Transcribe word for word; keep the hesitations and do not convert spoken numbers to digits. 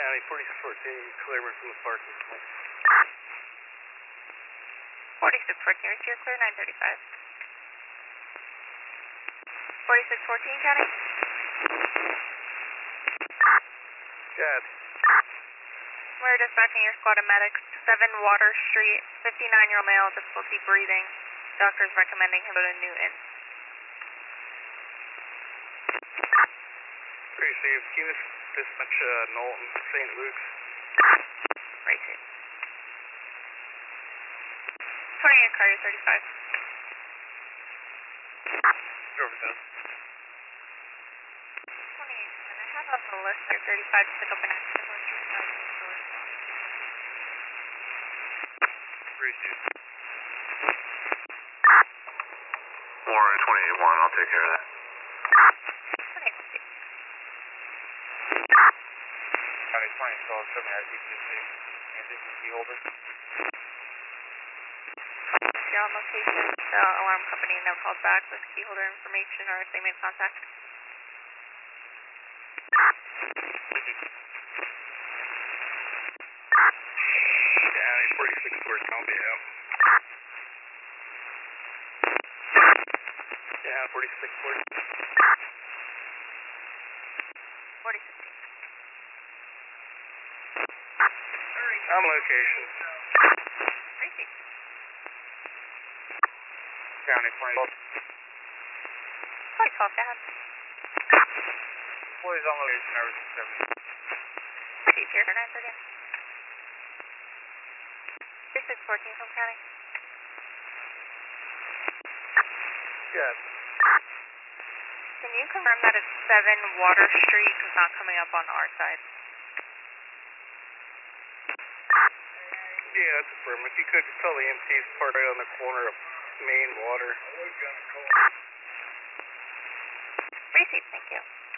County, forty-six fourteen, Clearman from the parking lot. forty-six fourteen, reach your clear, nine thirty-five. forty-six fourteen, County. Good. We're dispatching your squad of medics, seven Water Street, fifty-nine-year-old male, difficulty breathing. Doctors recommending him go to Newton. Received. Can you dispatch uh, Knowlton, Saint Luke's? Received. twenty-eight car, you're thirty-five. Over down. twenty-eight, and I have up a list for thirty-five to pick up an accident. Received. Warren twenty-eight one, I'll take care of that. County twenty twelve, seven at E T C. Anything from key holder? You're on location. The alarm company now called back with key holder information or if they made contact. County forty-six four, Columbia. Yeah, forty-six four. forty-six. On location. Received. County twenty twelve. twenty twelve, down. Employees on location, hours seventy. Received here, nine thirty. thirty-six fourteen, home county. Good. Can you confirm that it's seven Water Street? It's not coming up on our side. Yeah, that's affirmative. If you could tell the M Ts park right on the corner of Main Water. Received, thank you.